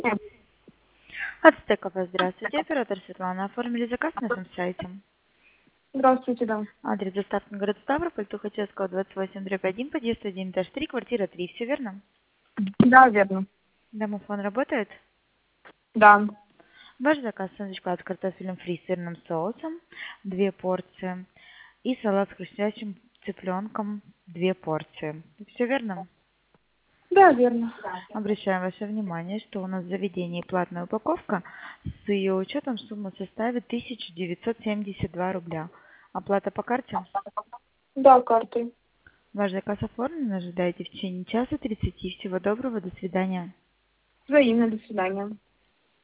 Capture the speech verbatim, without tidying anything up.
Ацтекова, здравствуйте. Оператор Светлана. Оформили заказ на нашем сайте. Здравствуйте, да. Адрес доставки город Ставрополь, Тухачевского, двадцать восемь, дробь один, подъезд один, этаж три, квартира три. Все верно? Да, верно. Домофон работает? Да. Ваш заказ сундучка с картофелем фри с сырным соусом, две порции. И салат с хрустящим цыпленком, две порции. Все верно? Да, верно. Обращаем ваше внимание, что у нас в заведении платная упаковка. С ее учетом сумма составит тысяча девятьсот семьдесят два рубля. Оплата по карте? Да, картой. Ваш заказ оформлен. Ожидайте в течение часа тридцати. Всего доброго. До свидания. Взаимно. До свидания.